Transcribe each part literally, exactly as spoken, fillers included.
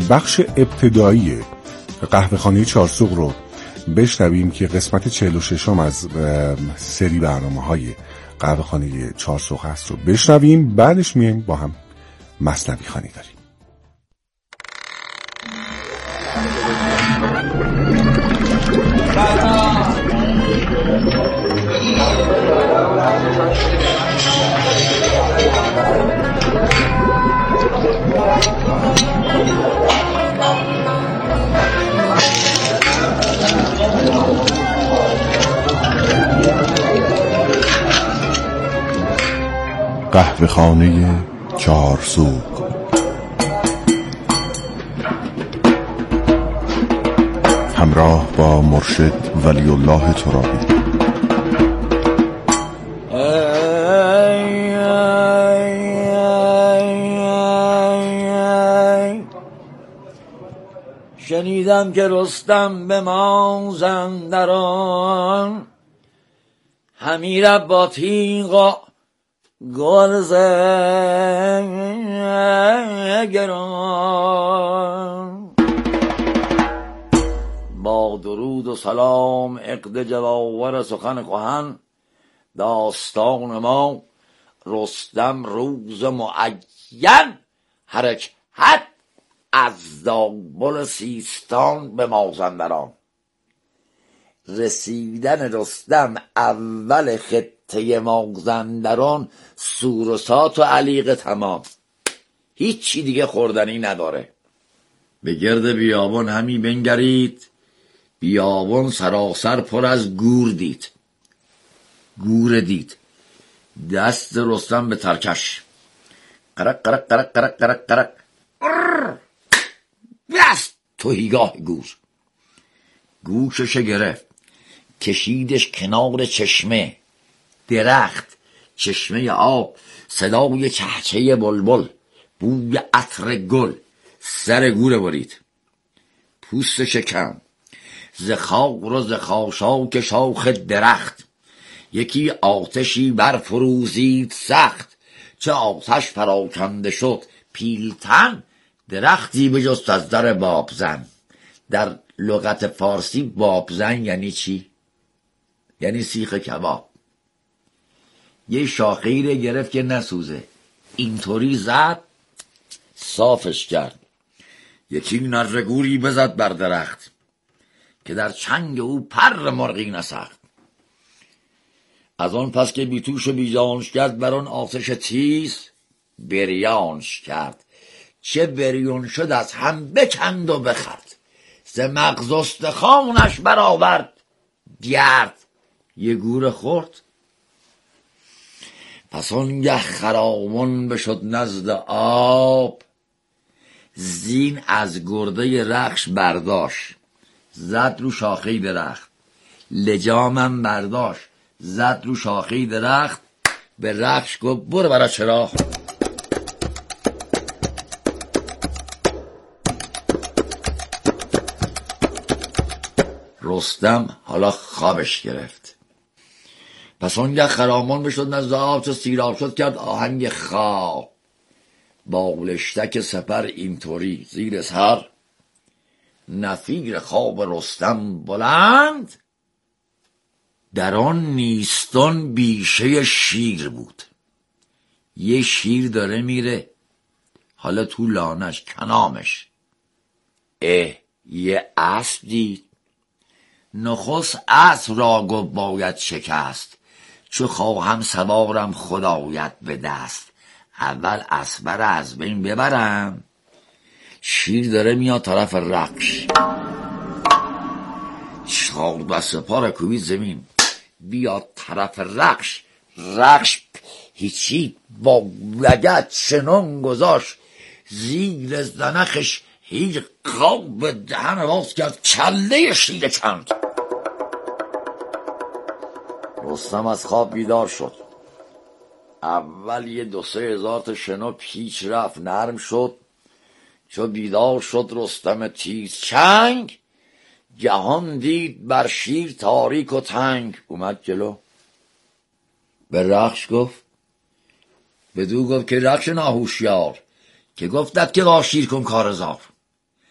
بخش ابتدایی قهوه‌خانه چارسوق رو بشنویم که قسمت چهل و ششم از سری برنامه‌های قهوه‌خانه چارسوق هست رو بشنویم. بعدش میایم با هم مثنوی خوانی داریم. قهوه‌خانه چارسوق. همراه با مرشد ولی الله ترابی. شنیدم که رستم به مازندران همی رفت با تیغ گرز گران. با درود و سلام عقد جواور سخن کهن، داستان ما رستم روز معین حرکت از زابل سیستان به مازندران. رسیدن رستم اول خطه مازندران سوروسات و علیق تمام، هیچی دیگه خوردنی نداره. به گرد بیابان همی بنگرید، بیابان سراسر پر از گور دید. گور دید دست رستم به ترکش، قرق قرق قرق قرق قرق قرق بس تهیگاه گور. گوشش گرفت کشیدش کنار چشمه، درخت، چشمه آب، صدای چهچه بلبل، بوی عطر گل. سر گور برید، پوست شکم، ز خار و ز خاشاک شاخ درخت. یکی آتشی برفروزید سخت، چه آتش پراکنده شد پیلتن. درختی بجست از در بابزن. در لغت فارسی بابزن یعنی چی؟ یعنی سیخ کباب. یه شاخه‌ای رو گرفت که نسوزه، اینطوری زد صافش کرد. یکی نرگوری بزد بر درخت که در چنگ او پر مرغی نسخت. از آن پس که بیتوش و بیجانش کرد، بر آن آتش تیز بریانش کرد. چه بریون شد از هم بکند و بخورد، ز مغز استخوانش برآورد گرد. یه گور خورد. پس آنگه خرامان بشد نزد آب، زین از گرده رخش برداشت، زد رو شاخه درخت. لجامم برداشت، زد رو شاخه درخت. به رخش گفت برو برا چراغ. رستم حالا خوابش گرفت. پس آنگه خرامان بشد نزد آب، چو سیراب شد کرد آهنگ خواب. با لشتک سپر اینطوری زیر سر، نفیر خواب رستم بلند. در آن نیستان بیشه شیر بود. یه شیر داره میره، حالا تو لانش کنامش اه یه اسب دید. نخست اسب را گفت باید شکست، چو خواهم سوارم خدایت به دست. اول اسب را از بین ببرم. شیر داره میاد طرف رخش، چهار دست پا را کوبید زمین، بیاد طرف رخش. رخش هیچی با لگد چنان گذاشت، زیر زنخش هیچ خواب دهن باز کرد، کله شیر کند. رستم از خواب بیدار شد. اول یه دو سه هزار تا شنا پیچ رفت، نرم شد. چو بیدار شد رستم تیز چنگ، جهان دید بر شیر تاریک و تنگ. اومد جلو به رخش گفت، بدو گفت که رخش ناهوشیار، که گفتت که با شیر کن کارزار.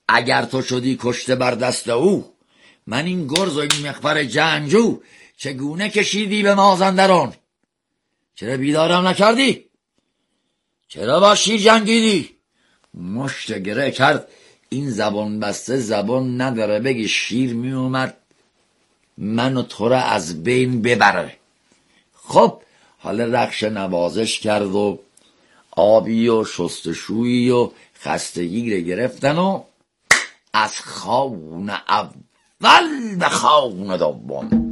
اگر تو شدی کشته بر دست او، من این گرز و این مغفر جنگجو، چگونه کشیدی به مازندران؟ چرا بیدارم نکردی؟ چرا با شیر جنگیدی؟ مشت گره کرد این زبان بسته زبان نداره، بگی شیر می اومد من و تو را از بین ببره. خب حالا رخش نوازش کرد و آبی و شستشویی و خستگی رو گرفتن و از خان اول به خان دوم.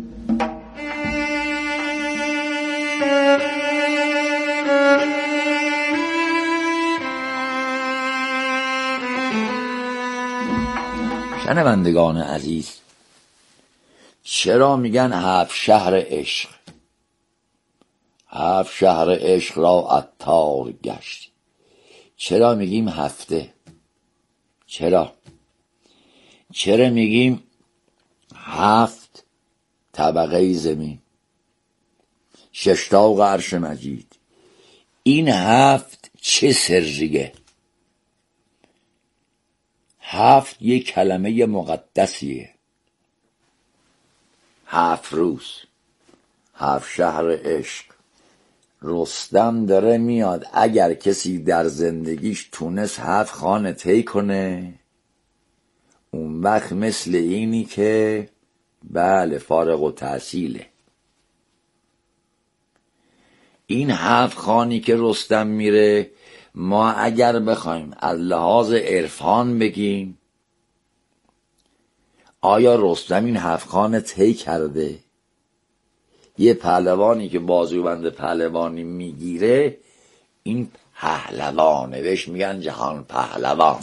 شنوندگان عزیز، چرا میگن هفت شهر عشق؟ هفت شهر عشق را عطار گشت. چرا میگیم هفته؟ چرا؟ چرا میگیم هفت طبقه زمین، ششتاق عرش مجید؟ این هفت چه سریه؟ هفت یک کلمه مقدسیه. هفت روز، هفت شهر عشق. رستم داره میاد، اگر کسی در زندگیش تونست هفت خانه طی کنه، اون وقت مثل اینی که بله فارغ التحصیله. این هفت خانی که رستم میره، ما اگر بخوایم از لحاظ عرفان بگیم آیا رستم این هفت خانه طی کرده؟ یه پهلوانی که بازوبند پهلوانی میگیره این پهلوانه، بهش میگن جهان پهلوان.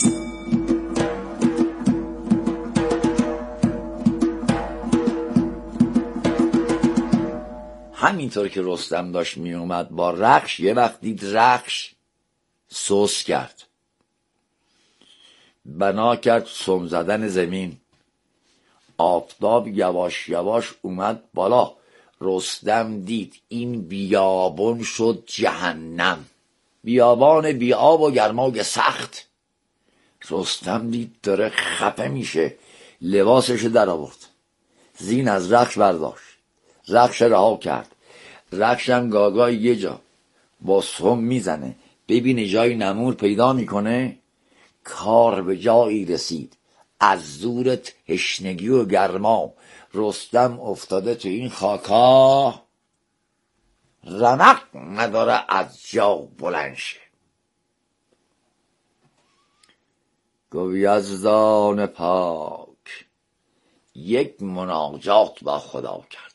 همینطور که رستم داشت میومد با رخش، یه وقت دید رخش سوس کرد، بنا کرد سم زدن زمین. آفتاب یواش یواش اومد بالا. رستم دید این بیابان شد جهنم، بیابان بی آب و گرمای سخت. رستم دید داره خفه میشه، لباسش در آورد، زین از رخش برداشت، رخش رها کرد. رخشم گاگای یه جا با سم میزنه، ببینه جای نمور پیدا میکنه. کار به جایی رسید، از زور تشنگی و گرما رستم افتاده تو این خاکا، رمق نداره از جا بلند شه. گفت یزدان پاک، یک مناجات با خدا کرد.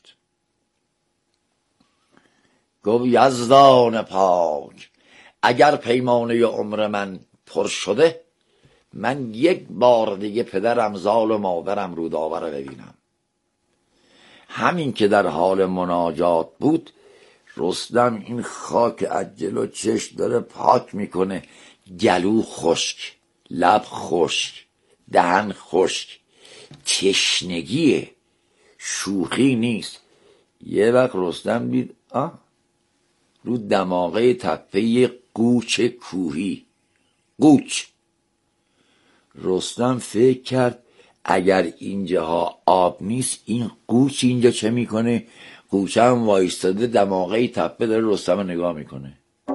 گفت یزدان پاک، اگر پیمانه عمر من پر شده، من یک بار دیگه پدرم زال و مادرم رودآور ببینم. همین که در حال مناجات بود، رستم این خاک از جلو چشم داره پاک میکنه. گلو خشک، لب خشک، دهن خشک، تشنگیه، شوخی نیست. یه وقت رستم دید آه رو دماغه تپه قوچ کوهی، قوچ. رستم فکر کرد اگر اینجاها آب نیست، این قوچ اینجا چه میکنه؟ قوچه هم وایستاده دماغه تپه داره رستم نگاه میکنه.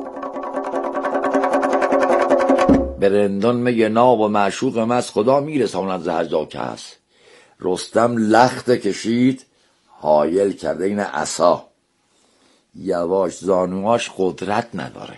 برندان میگه ناب و معشوقم از خدا میرساند زهر جا که هست. رستم لخت کشید، حایل کرده این عصا، یواش، زانواش قدرت نداره،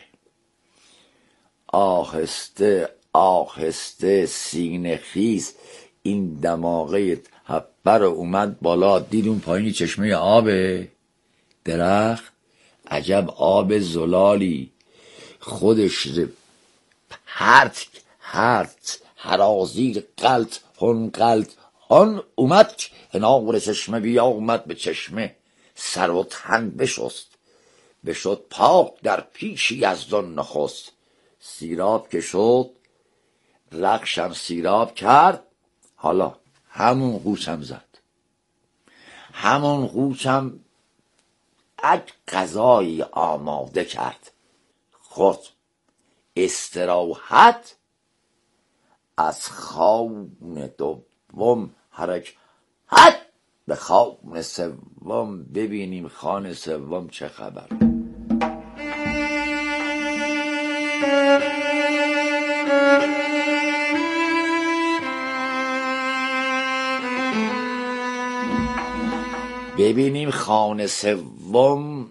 آهسته آهسته سینه خیز این دماغه حبه رو اومد بالا. دید اون پایین چشمه آبه، درخت، عجب آب زلالی، خودش هرت هرت هرازیر قلت هن قلت هن اومد. هنار چشمه بیا اومد به چشمه، سر و تن بشست، بشد پاک در پیش یزدان نخست. سیراب که شد، رخشم سیراب کرد. حالا همون قوچم زد، همون قوچم اگ غذایی آماده کرد. خود استراحت از خان دوم حرکت به خان سوم، ببینیم خان سوم چه خبر. ببینیم خان سوم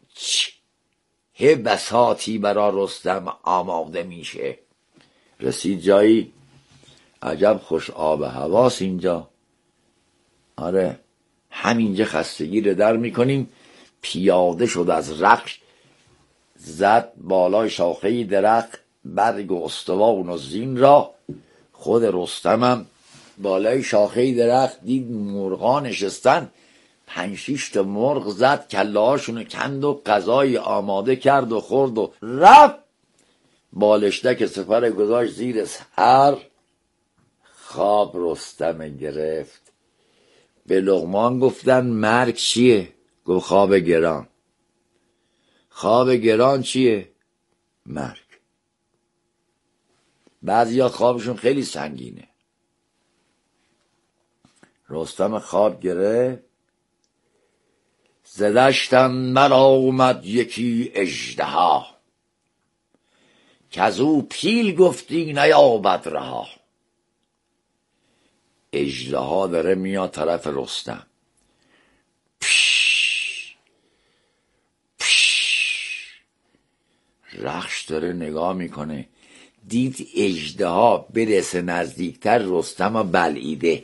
چه بساطی برا رستم آماده میشه. رسید جایی عجب خوش آب هواست اینجا. آره همینجا خستگی رو در میکنیم. پیاده شد از رخش، زد بالای شاخه درخت برگ و استوان و زین را. خود رستمم بالای شاخه درخت دید مرغا نشستن، پنج شیش تا مرغ زد، کله هاشونو کند و غذای آماده کرد و خورد و رفت. بالشتک سپر گذاشت زیر سر، خواب رستم گرفت. به لقمان گفتن مرگ چیه؟ گفت خواب گران. خواب گران چیه؟ مرگ. بعضیا خوابشون خیلی سنگینه. رستم خواب گرفت. ز دشتم مرا آمد یکی اژدها، کزو پیل گفتی نیابد رها. اژدها داره میاد طرف رستم. پش پش رخش داره نگاه میکنه، دید اژدها برسه نزدیکتر رستم و بلعیده.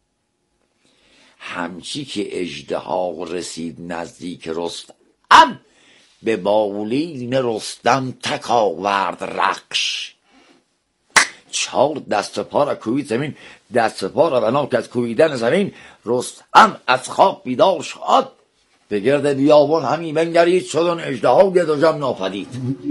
همچی که اژدها رسید نزدیک رستم، به بالین رستم تک آورد رخش. چهار دست پا را کوبید زمین، دست پا را بنا کرد کوبیدن زمین. رستم از خواب بیدار شد، به گرد بیابان همی بنگرید، شد آن اژدها گرد و جم ناپدید.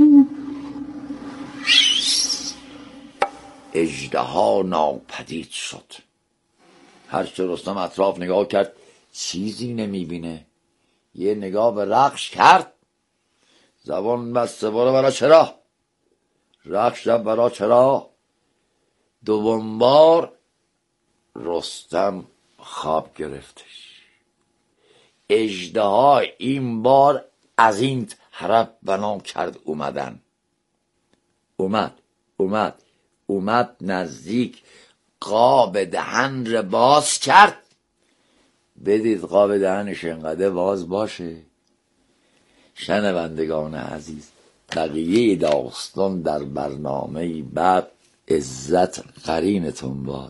اژدها ناپدید شد. هرچه رستم اطراف نگاه کرد چیزی نمیبینه. یه نگاه به رخش کرد، زبان بسته برا برا چرا. رخش رفت برا چرا. دوم بار رستم خواب گرفتش. اژدها این بار از این طرف بنا کرد اومدن. اومد اومد اومد نزدیک، قاب دهن را باز کرد. بدید قاب دهنش انقدر باز باشه. شنوندگان عزیز، بقیه داستان در برنامه بعد. عزت قرینتون باد.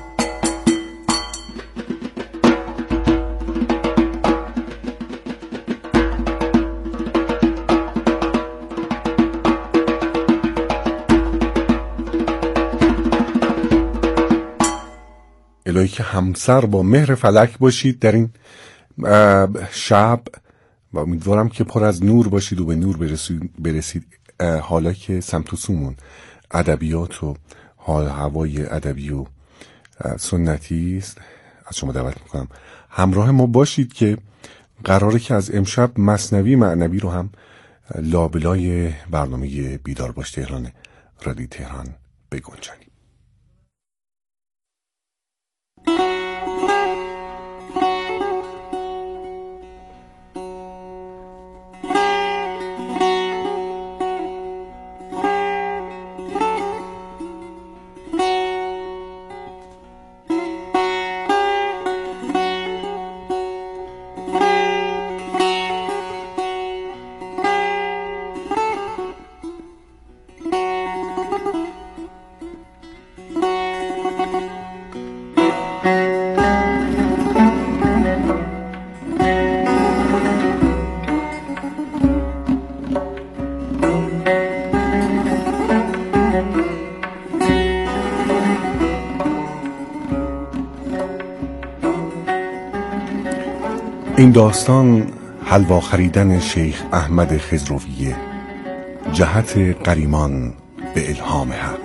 الهی که همسر با مهر فلک باشید در این شب و امیدوارم که پر از نور باشید و به نور برسید, برسید. حالا که سمت و سومون ادبیات و حال هوای ادبی و سنتی است، از شما دعوت میکنم همراه ما باشید که قراره که از امشب مثنوی معنوی رو هم لابلای برنامه بیدار باش تهران رادیو تهران بگنجانیم. این داستان حلوا خریدن شیخ احمد خضرویه، جهت غریمان به الهام حق.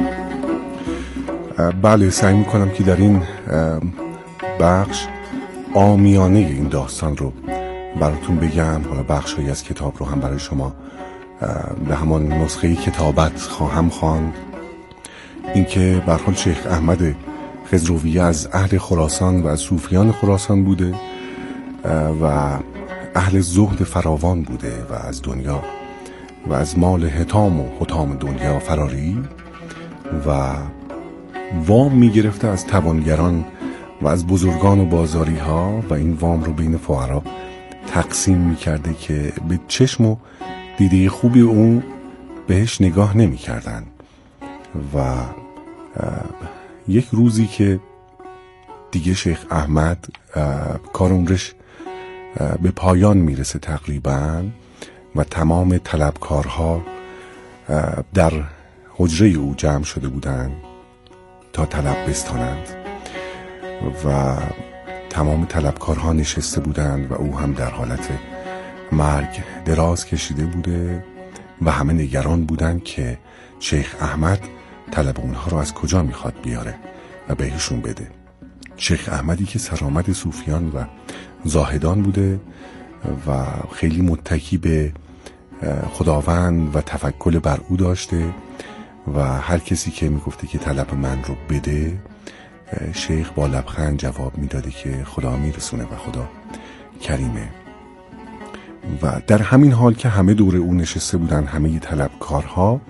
بله، سعی میکنم که در این بخش عامیانه این داستان رو براتون بگم. حالا بخشی از کتاب رو هم برای شما به همان نسخه کتابت خواهم خواند. اینکه به هر حال شیخ احمد خضروی از اهل خراسان و از صوفیان خراسان بوده و اهل زهد فراوان بوده و از دنیا و از مال حطام و حطام دنیا فراری و وام می گرفته از توانگران و از بزرگان و بازاری ها و این وام رو بین فقرا تقسیم می کرده که به چشم و دیده خوبی اون بهش نگاه نمی کردن. و یک روزی که دیگه شیخ احمد کار عمرش به پایان میرسه تقریبا و تمام طلبکارها در حجره او جمع شده بودند تا طلب بستانند و تمام طلبکارها نشسته بودند و او هم در حالت مرگ دراز کشیده بوده و همه نگران بودند که شیخ احمد طلب اونها رو از کجا میخواد بیاره و بهشون بده. شیخ احمدی که سرآمد صوفیان و زاهدان بوده و خیلی متکی به خداوند و توکل بر او داشته و هر کسی که میگفته که طلب من رو بده، شیخ با لبخند جواب میداده که خدا میرسونه و خدا کریمه. و در همین حال که همه دور او نشسته بودن، همه طلبکارها،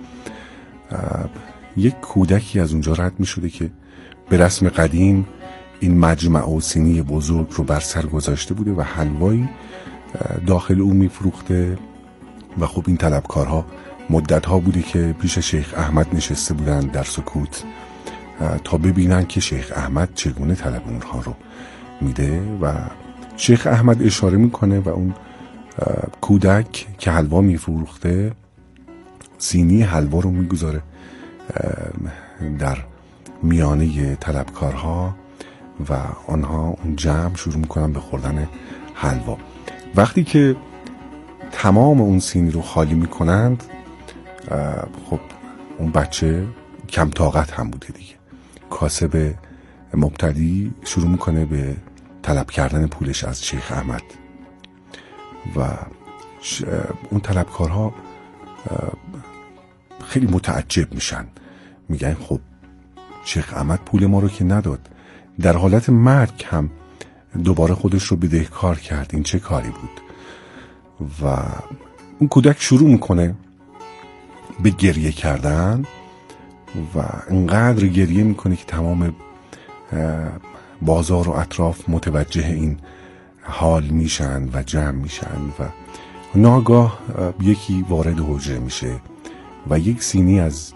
یک کودکی از اونجا رد میشده که به رسم قدیم این مجمع و سینی بزرگ رو بر سر گذاشته بوده و حلوایی داخل او میفروخته. و خب این طلبکارها مدتها بوده که پیش شیخ احمد نشسته بودن در سکوت تا ببینن که شیخ احمد چگونه طلب اونها رو میده. و شیخ احمد اشاره میکنه و اون کودک که حلوا میفروخته سینی حلوا رو میگذاره در میانه طلبکارها و آنها اون جمع شروع میکنن به خوردن حلوا. وقتی که تمام اون سینی رو خالی میکنند، خب اون بچه کم طاقت هم بوده دیگه، کاسب مبتدی شروع میکنه به طلب کردن پولش از شیخ احمد و اون طلبکارها خیلی متعجب میشن، میگن خب شیخ احمد پول ما رو که نداد، در حالت مرگ هم دوباره خودش رو بدهکار کرد، این چه کاری بود؟ و اون کودک شروع میکنه به گریه کردن و انقدر گریه میکنه که تمام بازار و اطراف متوجه این حال میشن و جمع میشن و ناگاه یکی وارد حجره میشه و یک سینی از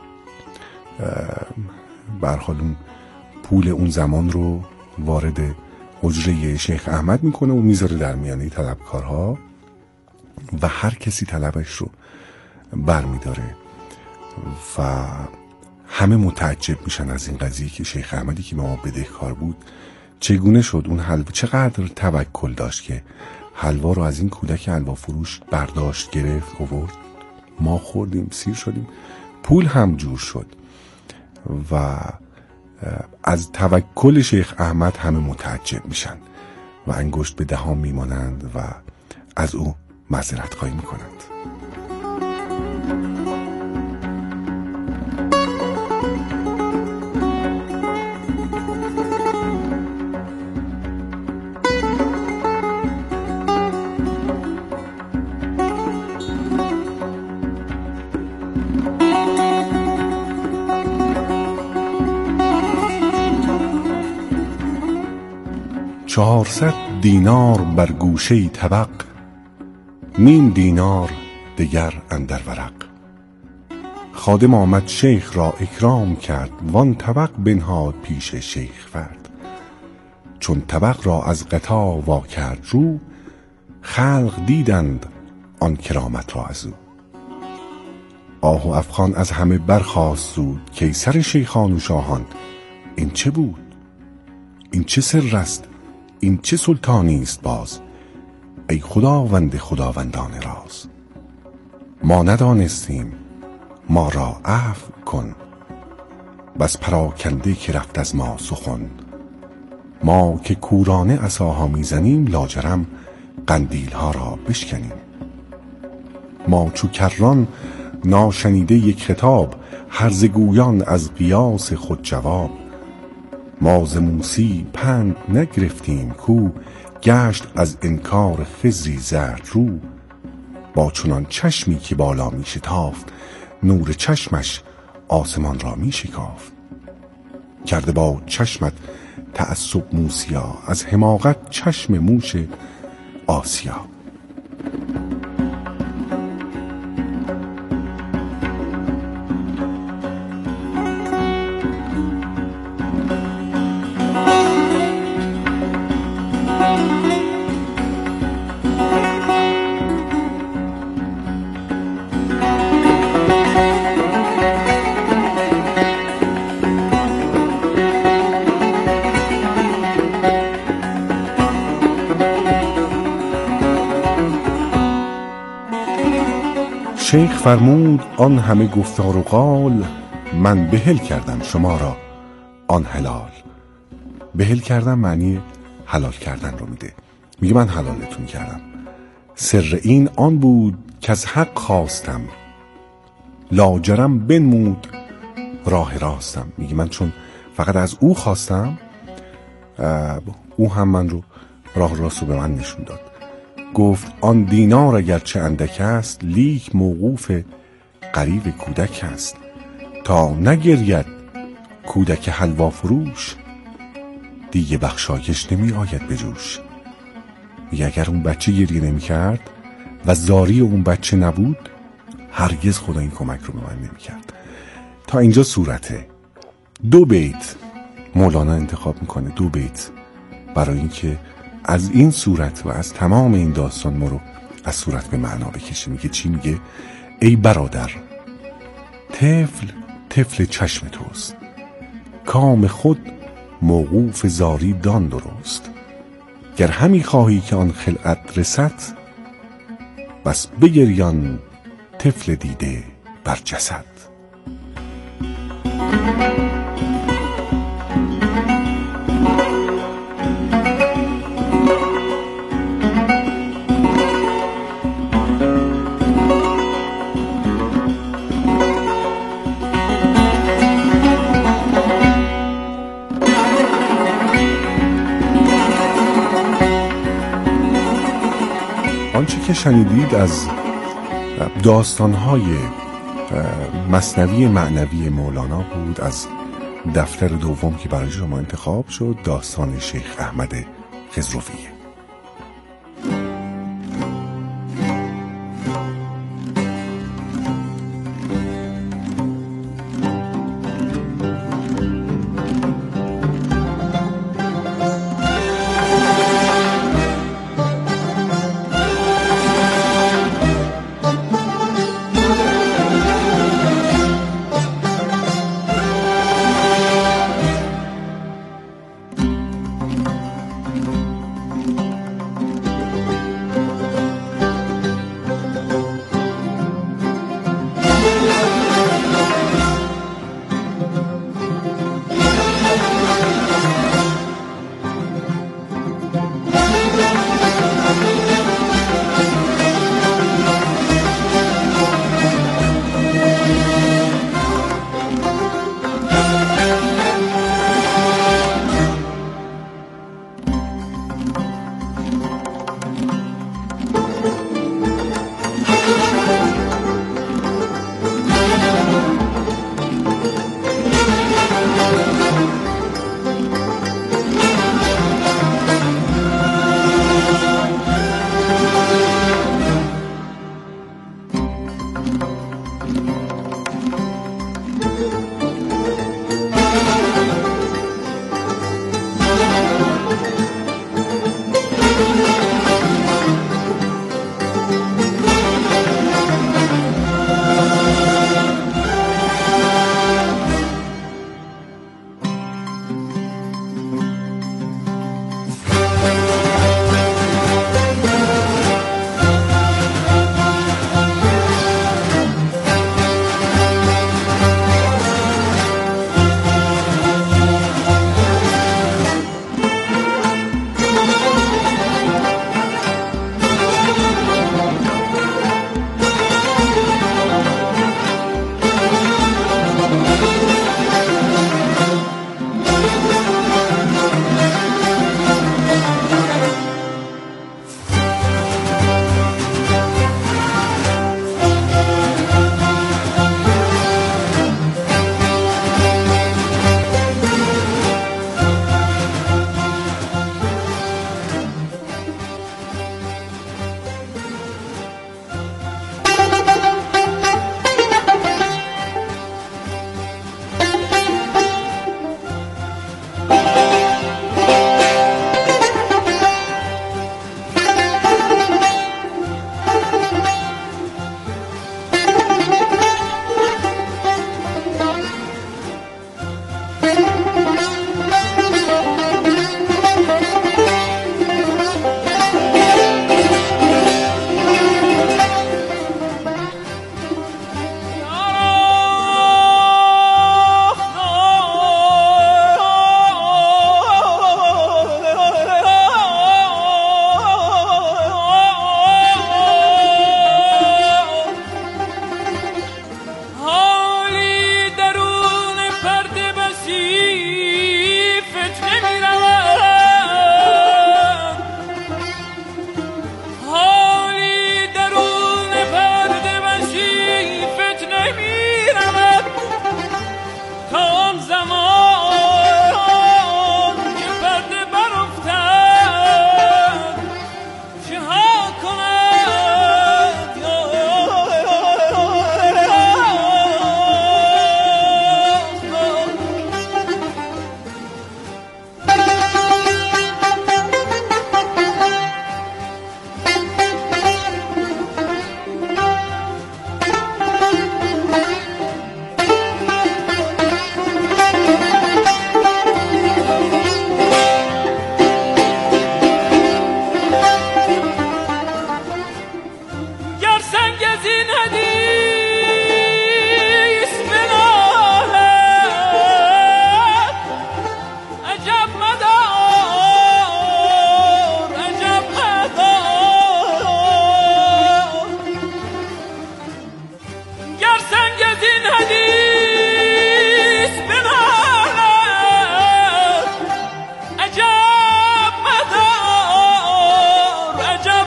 برحال اون پول اون زمان رو وارد حجره شیخ احمد میکنه و میذاره در میانه طلبکارها و هر کسی طلبش رو بر میداره و همه متعجب میشن از این قضیه که شیخ احمدی که به ما بدهکار بود چگونه شد اون حلوا، چقدر توکل داشت که حلوا رو از این کودک حلوا فروش برداشت، گرفت، آورد، ما خوردیم، سیر شدیم، پول هم جور شد. و از توکل شیخ احمد همه متعجب میشن و انگشت به دهان میمانند و از او معذرت خواهی میکنند. چهارصد دینار بر گوشه طبق، نیم دینار دگر اندر ورق. خادم آمد شیخ را اکرام کرد، وان طبق بنهاد پیش شیخ فرد. چون طبق را از غطا وا کرد رو، خلق دیدند آن کرامت را از او. آه و افغان از همه برخاست زود، کیسر شیخان و شاهان این چه بود؟ این چه سر است؟ این چه سلطانی است باز؟ ای خداوند خداوندان راز. ما ندانستیم، ما را عفو کن، بس پراکنده که رفت از ما سخن. ما که کورانه عصاها میزنیم، لاجرم قندیل ها را بشکنیم. ما چو کران ناشنیده یک خطاب، هرزه گویان از قیاس خود جواب. ما ز موسی پند نگرفتیم کو، گشت از انکار خضری زرد رو. با چنان چشمی که بالا می شتافت، نور چشمش آسمان را می شکافت. کرده با چشمت تعصب موسیا، از حماقت چشم موش آسیا. شیخ فرمود آن همه گفتار و قال، من بحل کردم شما را آن حلال. بحل کردم معنی حلال کردن رو میده. میگه من حلالتون کردم. سر این آن بود که از حق خواستم، لاجرم بنمود راه راستم. میگه من چون فقط از او خواستم، او هم من رو راه راست رو به من نشون داد. گفت آن دینار اگرچه اندک است، لیک موقوف قریب کودک است. تا نگرید کودک حلوا فروش، دیگه بخشایش نمی آید به جوش. میگه اگر اون بچه گریه نمی کرد و زاری اون بچه نبود، هرگز خدا این کمک رو به من نمی کرد. تا اینجا صورته. دو بیت مولانا انتخاب میکنه، دو بیت، برای اینکه از این صورت و از تمام این داستان ما رو از صورت به معنا بکشه. میگه چی؟ میگه ای برادر، طفل طفل چشم توست، کام خود موقوف زاری دان درست. گر همی خواهی که آن خلعت رسد، بس بگریان طفل دیده بر جسد. آنچه که شنیدید از داستان‌های مثنوی معنوی مولانا بود، از دفتر دوم که برای شما انتخاب شد، داستان شیخ احمد خضرویه.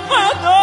فدا